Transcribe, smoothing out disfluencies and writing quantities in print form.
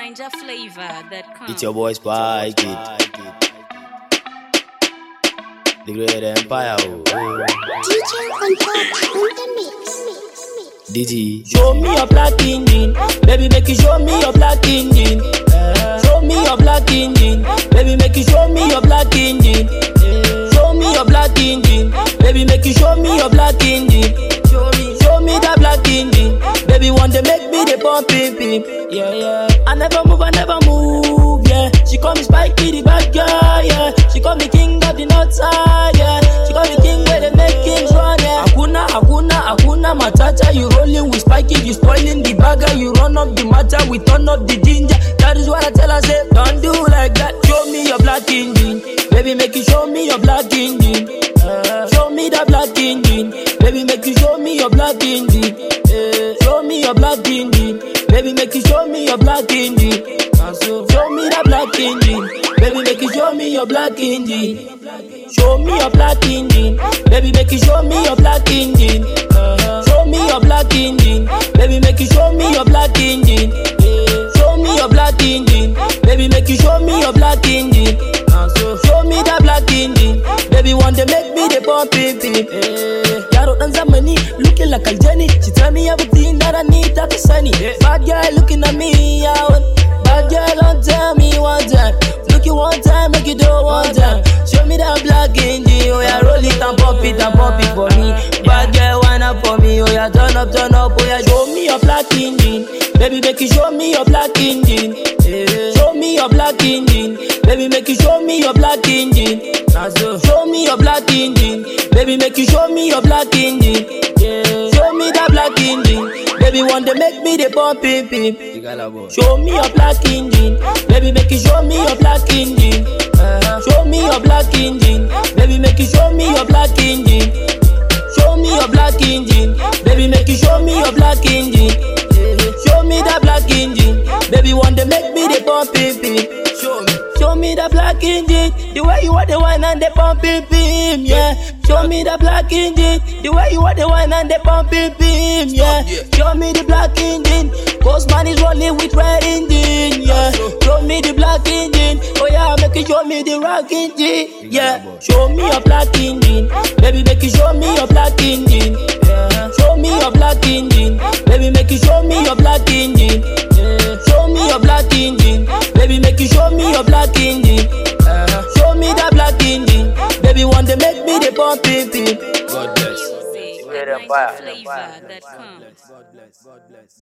NinjaFlavor.com. It's your boy Spike It, the great empire. DJ on the mix. DG, Show me your black engine, baby, make you show me your black engine. Show me your black engine, baby, make you show me your black engine. Show me your black engine, baby, make you show me your black engine. Show me that black engine, baby, one day make me the pumping pimp. Yeah, yeah. I never move, yeah. She call me Spikey, the bad guy, yeah. She call me king of the north side, yeah. She call me king where they make kings run, yeah. Hakuna matata, you rolling with Spikey, you spoiling the bagger, you run up the matter, we turn up the ginger. That is what I tell her, say, don't do like that. Show me your black engine, baby, make you show me your black engine. Show me that black engine, baby, make you show me your black engine. Show me your black engine, baby, make you show me your black engine. Show me that black engine, baby, make you show me your black engine. Show me your black engine, baby, make you show me your black engine. Show me your black engine, baby, make you show me your black engine. Show me your black engine, baby, make you show me your black engine. Show me that black engine, baby, one day make me the pumping pimp. Yaro dan zamani, looking like Aljani. She tell me everything that I need, that is sunny. Bad girl looking at me, yeah. Bad girl don't tell me one time. Look you one time, make you do one time. Show me that black engine, oh yeah, roll it and pump it for me. Bad girl, wind up for me, oh yeah, turn up, oh yeah. Show me your black engine, baby, make you show me your black engine. Show me your black engine, baby, make you show me your black engine. Show me your black engine, baby, make you show me your black engine. Show me that black engine, baby, one day make me the pumping pimp. Show me your black engine, baby, make you show me your black engine. Show me your black engine, baby, make you show me your black engine. Show me your black engine, baby, make you show me your black engine. Show me that black engine, baby, one day make me the pumping pimp. Show me the black engine, the way you want the wine and the pumping pimp, yeah. Show me the black engine, the way you want the wine and the pumping pimp, yeah. Show me the black engine, Postman is rolling with red engine, yeah. Show me the black engine, oh yeah, make you show me the rock engine, yeah. Show me your black engine, baby, make you show me your black engine. Show me your black engine, baby, make you show me your black engine. Show me your black engine, baby, make you show me your black engine. Show me that black engine, baby, one day make me the pumping pimp. God bless. NinjaFlavor.com.